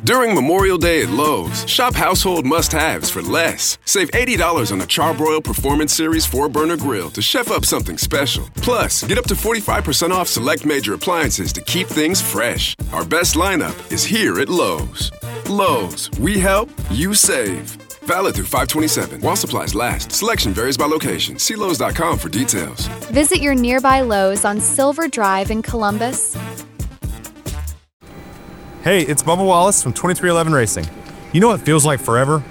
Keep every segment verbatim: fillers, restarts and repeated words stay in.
During Memorial Day at Lowe's, shop household must-haves for less. Save eighty dollars on a Charbroil Performance Series four burner grill to chef up something special. Plus, get up to forty-five percent off select major appliances to keep things fresh. Our best lineup is here at Lowe's. Lowe's, we help, you save. Valid through five twenty-seven. While supplies last. Selection varies by location. See Lowe's dot com for details. Visit your nearby Lowe's on Silver Drive in Columbus. Hey, it's Bubba Wallace from twenty-three eleven Racing. You know what feels like forever?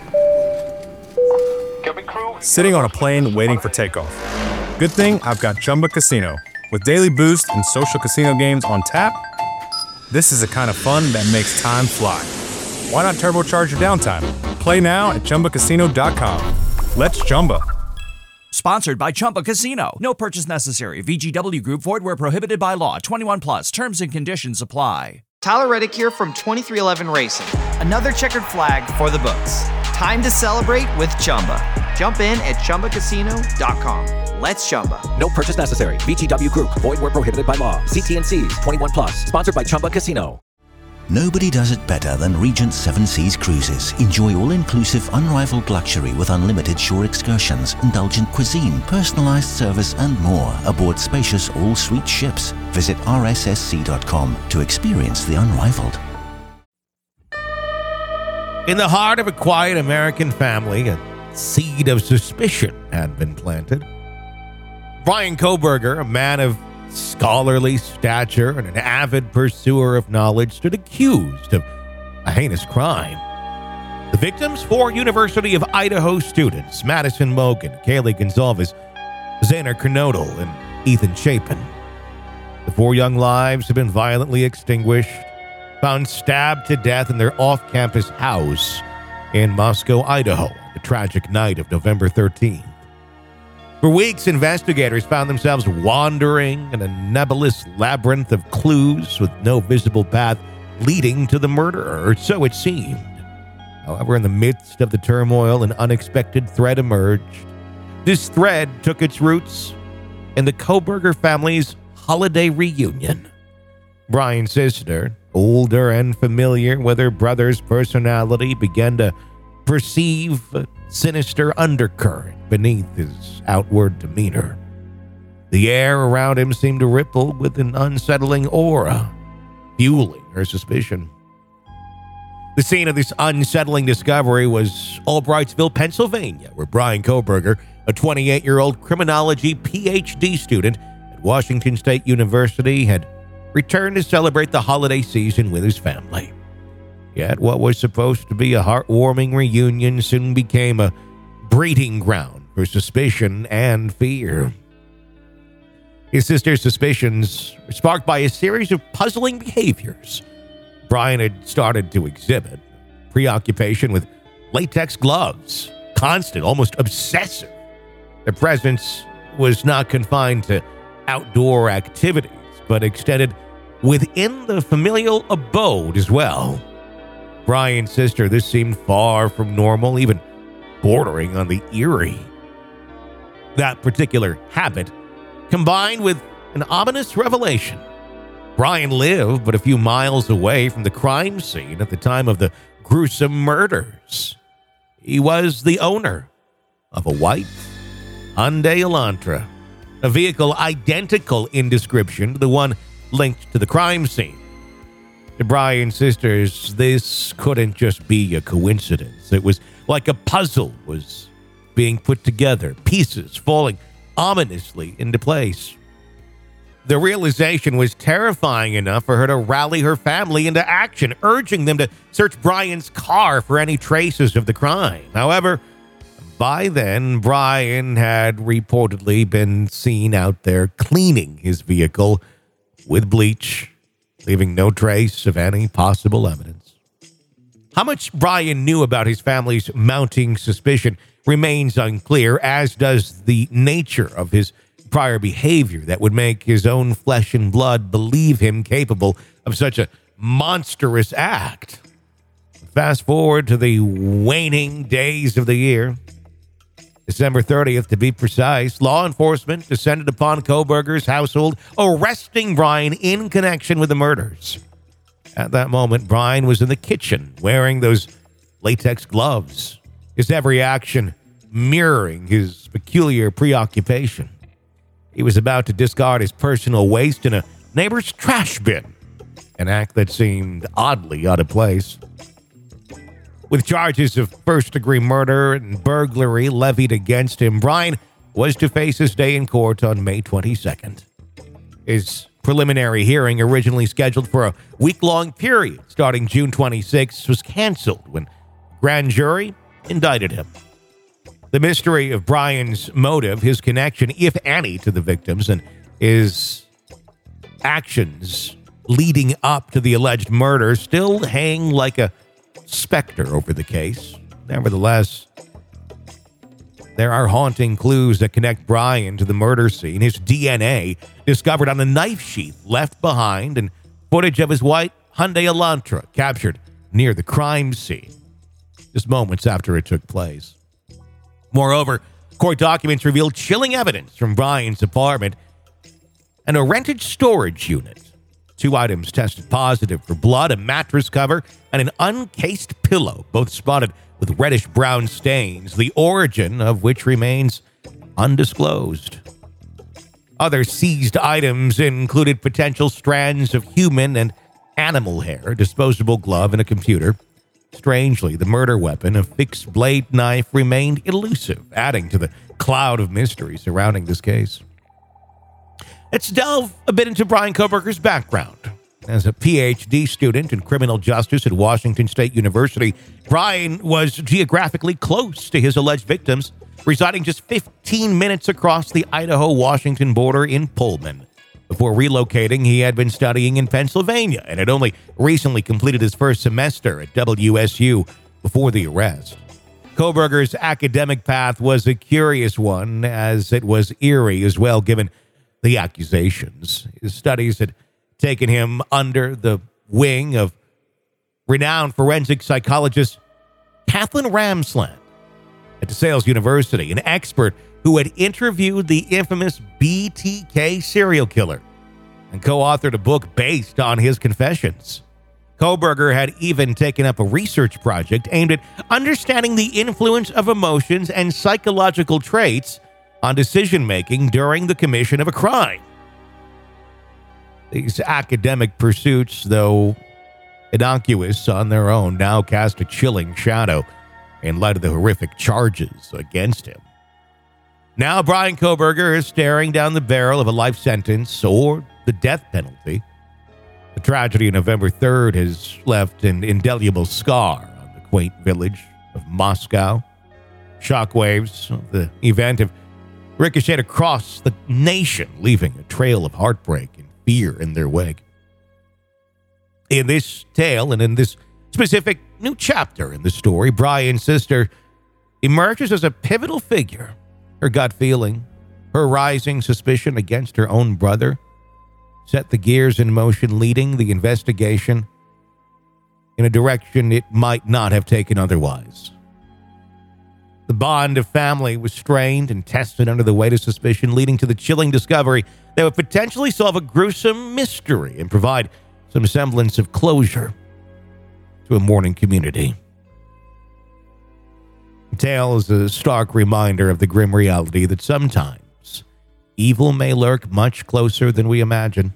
Sitting on a plane waiting for takeoff. Good thing I've got Chumba Casino. With daily boost and social casino games on tap, this is the kind of fun that makes time fly. Why not turbocharge your downtime? Play now at Chumba Casino dot com. Let's Chumba. Sponsored by Chumba Casino. No purchase necessary. V G W Group. Void where prohibited by law. twenty-one plus. Terms and conditions apply. Tyler Reddick here from twenty-three eleven Racing. Another checkered flag for the books. Time to celebrate with Chumba. Jump in at Chumba Casino dot com. Let's Chumba. No purchase necessary. V G W Group. Void where prohibited by law. See T and C's. twenty-one plus. Sponsored by Chumba Casino. Nobody does it better than Regent Seven Seas Cruises. Enjoy all-inclusive, unrivaled luxury with unlimited shore excursions, indulgent cuisine, personalized service, and more aboard spacious all-suite ships. Visit R S S C dot com to experience the unrivaled. In the heart of a quiet American family, a seed of suspicion had been planted. Bryan Kohberger, a man of scholarly stature and an avid pursuer of knowledge, stood accused of a heinous crime. The victims, four University of Idaho students, Madison Mogen, Kaylee Gonzalez, Xander Kernodle, and Ethan Chapin. The four young lives have been violently extinguished, found stabbed to death in their off-campus house in Moscow, Idaho, the tragic night of November thirteenth. For weeks, investigators found themselves wandering in a nebulous labyrinth of clues with no visible path leading to the murderer, or so it seemed. However, in the midst of the turmoil, an unexpected thread emerged. This thread took its roots in the Kohberger family's holiday reunion. Bryan's sister, older and familiar with her brother's personality, began to perceive a sinister undercurrent beneath his outward demeanor. The air around him seemed to ripple with an unsettling aura, fueling her suspicion. The scene of this unsettling discovery was Albrightsville, Pennsylvania, where Bryan Kohberger, a twenty-eight-year-old criminology P H D student at Washington State University, had returned to celebrate the holiday season with his family. Yet what was supposed to be a heartwarming reunion soon became a breeding ground for suspicion and fear. His sister's suspicions were sparked by a series of puzzling behaviors Bryan had started to exhibit. Preoccupation with latex gloves, constant, almost obsessive. Their presence was not confined to outdoor activities, but extended within the familial abode as well. Bryan's sister, this seemed far from normal, even bordering on the eerie. That particular habit, combined with an ominous revelation. Bryan lived but a few miles away from the crime scene at the time of the gruesome murders. He was the owner of a white Hyundai Elantra, a vehicle identical in description to the one linked to the crime scene. To Bryan's sisters, this couldn't just be a coincidence. It was like a puzzle was being put together, pieces falling ominously into place. The realization was terrifying enough for her to rally her family into action, urging them to search Bryan's car for any traces of the crime. However, by then, Bryan had reportedly been seen out there cleaning his vehicle with bleach, leaving no trace of any possible evidence. How much Bryan knew about his family's mounting suspicion remains unclear, as does the nature of his prior behavior that would make his own flesh and blood believe him capable of such a monstrous act. Fast forward to the waning days of the year, December thirtieth to be precise, law enforcement descended upon Kohberger's household, arresting Bryan in connection with the murders. At that moment, Brian was in the kitchen wearing those latex gloves, his every action mirroring his peculiar preoccupation. He was about to discard his personal waste in a neighbor's trash bin, an act that seemed oddly out of place. With charges of first-degree murder and burglary levied against him, Brian was to face his day in court on May twenty-second. His preliminary hearing, originally scheduled for a week-long period starting June twenty-sixth, was canceled when the grand jury indicted him. The mystery of Brian's motive, his connection, if any, to the victims, and his actions leading up to the alleged murder still hang like a specter over the case. Nevertheless, there are haunting clues that connect Brian to the murder scene. His D N A discovered on a knife sheath left behind, and footage of his white Hyundai Elantra captured near the crime scene just moments after it took place. Moreover, court documents revealed chilling evidence from Brian's apartment and a rented storage unit. Two items tested positive for blood, a mattress cover, and an uncased pillow, both spotted with reddish-brown stains, the origin of which remains undisclosed. Other seized items included potential strands of human and animal hair, a disposable glove, and a computer. Strangely, the murder weapon, a fixed-blade knife, remained elusive, adding to the cloud of mystery surrounding this case. Let's delve a bit into Bryan Kohberger's background. As a P H D student in criminal justice at Washington State University, Brian was geographically close to his alleged victims, residing just fifteen minutes across the Idaho-Washington border in Pullman. Before relocating, he had been studying in Pennsylvania and had only recently completed his first semester at W S U before the arrest. Kohberger's academic path was a curious one, as it was eerie as well, given the accusations. His studies had taken him under the wing of renowned forensic psychologist Kathleen Ramsland at DeSales University, an expert who had interviewed the infamous B T K serial killer and co-authored a book based on his confessions. Kohberger had even taken up a research project aimed at understanding the influence of emotions and psychological traits on decision-making during the commission of a crime. These academic pursuits, though innocuous on their own, now cast a chilling shadow in light of the horrific charges against him. Now Bryan Kohberger is staring down the barrel of a life sentence or the death penalty. The tragedy of November third has left an indelible scar on the quaint village of Moscow. Shockwaves of the event have ricocheted across the nation, leaving a trail of heartbreak and fear in their wake. In this tale and in this specific new chapter in the story, Brian's sister emerges as a pivotal figure. Her gut feeling, her rising suspicion against her own brother, set the gears in motion, leading the investigation in a direction it might not have taken otherwise. The bond of family was strained and tested under the weight of suspicion, leading to the chilling discovery that would potentially solve a gruesome mystery and provide some semblance of closure to a mourning community. The tale is a stark reminder of the grim reality that sometimes evil may lurk much closer than we imagine.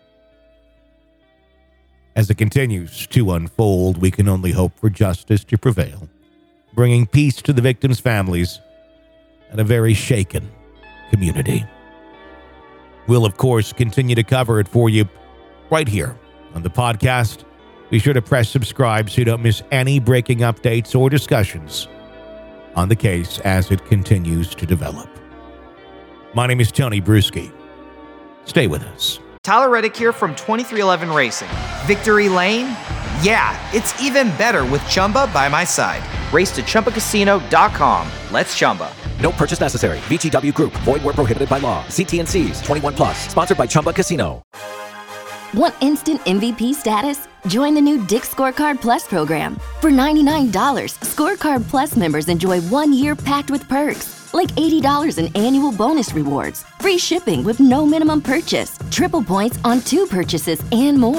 As it continues to unfold, we can only hope for justice to prevail, bringing peace to the victims' families and a very shaken community. We'll, of course, continue to cover it for you right here on the podcast. Be sure to press subscribe so you don't miss any breaking updates or discussions on the case as it continues to develop. My name is Tony Bruschi. Stay with us. Tyler Reddick here from twenty-three eleven Racing. Victory Lane? Yeah, it's even better with Chumba by my side. Race to Chumba Casino dot com. Let's Chumba. No purchase necessary. V G W Group. Void where prohibited by law. See T and C's. twenty-one plus. Sponsored by Chumba Casino. Want instant M V P status? Join the new Dick's Scorecard Plus program. For ninety-nine dollars, Scorecard Plus members enjoy one year packed with perks, like eighty dollars in annual bonus rewards, free shipping with no minimum purchase, triple points on two purchases, and more.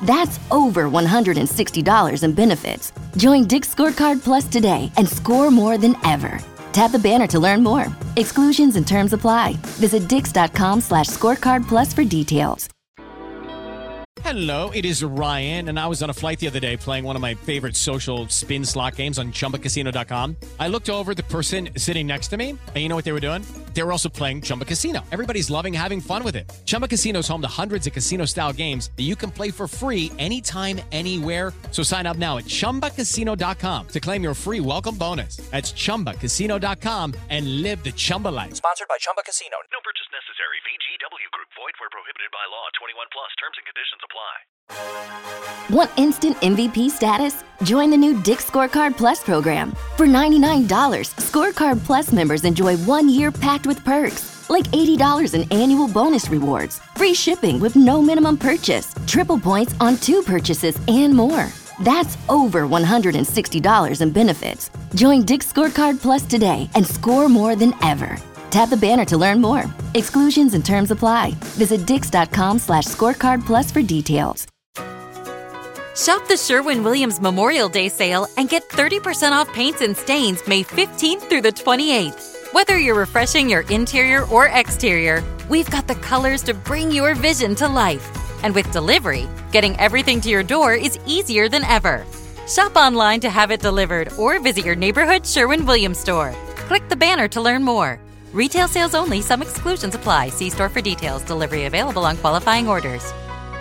That's over one hundred sixty dollars in benefits. Join Dick's Scorecard Plus today and score more than ever. Tap the banner to learn more. Exclusions and terms apply. Visit dix.com slash scorecard plus for details. Hello, it is Ryan, and I was on a flight the other day playing one of my favorite social spin slot games on Chumba Casino dot com. I looked over at the person sitting next to me, and you know what they were doing? They were also playing Chumba Casino. Everybody's loving having fun with it. Chumba Casino is home to hundreds of casino-style games that you can play for free anytime, anywhere. So sign up now at Chumba Casino dot com to claim your free welcome bonus. That's Chumba Casino dot com and live the Chumba life. Sponsored by Chumba Casino. No purchase necessary. V G W Group. Void where prohibited by law. twenty-one plus. Terms and conditions apply. Want instant M V P status? Join the new Dick's Scorecard Plus program. For ninety-nine dollars, Scorecard Plus members enjoy one year packed with perks, like eighty dollars in annual bonus rewards, free shipping with no minimum purchase, triple points on two purchases, and more. That's over one hundred sixty dollars in benefits. Join Dick's Scorecard Plus today and score more than ever. Tap the banner to learn more. Exclusions and terms apply. Visit dix.com slash scorecard plus for details. Shop the Sherwin-Williams Memorial Day sale and get thirty percent off paints and stains May fifteenth through the twenty-eighth. Whether you're refreshing your interior or exterior, we've got the colors to bring your vision to life. And with delivery, getting everything to your door is easier than ever. Shop online to have it delivered or visit your neighborhood Sherwin-Williams store. Click the banner to learn more. Retail sales only. Some exclusions apply. See store for details. Delivery available on qualifying orders.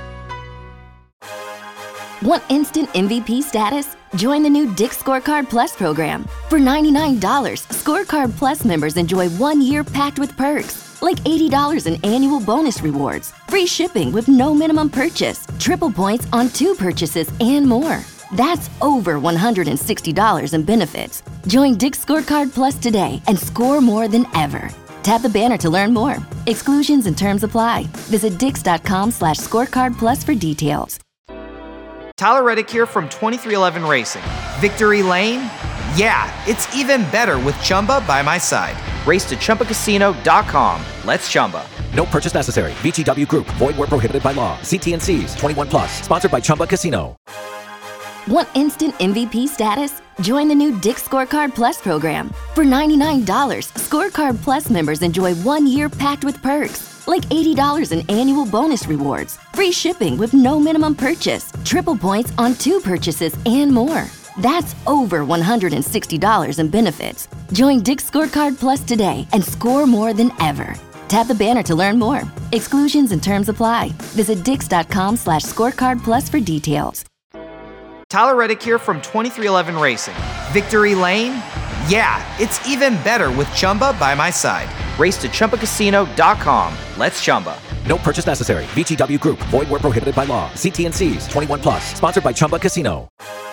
Want instant M V P status? Join the new Dick's Scorecard Plus program. For ninety-nine dollars, Scorecard Plus members enjoy one year packed with perks, like eighty dollars in annual bonus rewards, free shipping with no minimum purchase, triple points on two purchases, and more. That's over one hundred sixty dollars in benefits. Join Dick's Scorecard Plus today and score more than ever. Tap the banner to learn more. Exclusions and terms apply. Visit dix.com slash scorecard plus for details. Tyler Reddick here from twenty-three eleven Racing. Victory Lane? Yeah, it's even better with Chumba by my side. Race to Chumba Casino dot com. Let's Chumba. No purchase necessary. V G W Group. Void where prohibited by law. See T and C's. twenty-one plus. Sponsored by Chumba Casino. Want instant M V P status? Join the new Dick's Scorecard Plus program. For ninety-nine dollars, Scorecard Plus members enjoy one year packed with perks, like eighty dollars in annual bonus rewards, free shipping with no minimum purchase, triple points on two purchases, and more. That's over one hundred sixty dollars in benefits. Join Dick's Scorecard Plus today and score more than ever. Tap the banner to learn more. Exclusions and terms apply. Visit dix.com slash scorecard plus for details. Tyler Reddick here from twenty-three eleven Racing. Victory Lane? Yeah, it's even better with Chumba by my side. Race to Chumba Casino dot com. Let's Chumba. No purchase necessary. V G W Group. Void where prohibited by law. See T and C's. twenty-one plus. Sponsored by Chumba Casino.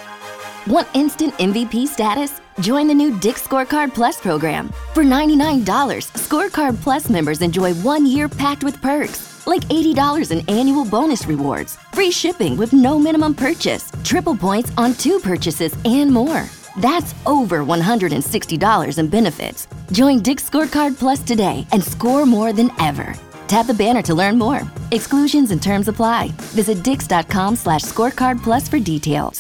Want instant M V P status? Join the new Dick's Scorecard Plus program. For ninety-nine dollars, Scorecard Plus members enjoy one year packed with perks, like eighty dollars in annual bonus rewards, free shipping with no minimum purchase, triple points on two purchases, and more. That's over one hundred sixty dollars in benefits. Join Dick's Scorecard Plus today and score more than ever. Tap the banner to learn more. Exclusions and terms apply. Visit dix.com slash scorecard plus for details.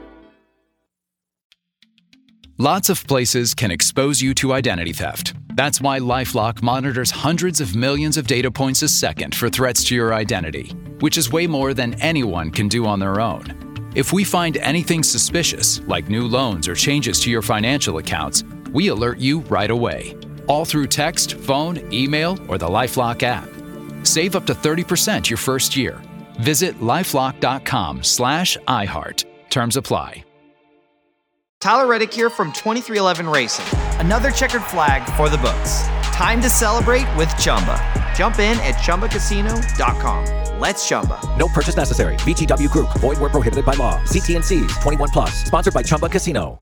Lots of places can expose you to identity theft. That's why LifeLock monitors hundreds of millions of data points a second for threats to your identity, which is way more than anyone can do on their own. If we find anything suspicious, like new loans or changes to your financial accounts, we alert you right away, all through text, phone, email, or the LifeLock app. Save up to thirty percent your first year. Visit lifelock.com slash iHeart. Terms apply. Tyler Reddick here from twenty-three eleven Racing. Another checkered flag for the books. Time to celebrate with Chumba. Jump in at Chumba Casino dot com. Let's Chumba. No purchase necessary. V G W Group. Void where prohibited by law. See T and C's. twenty-one plus. Sponsored by Chumba Casino.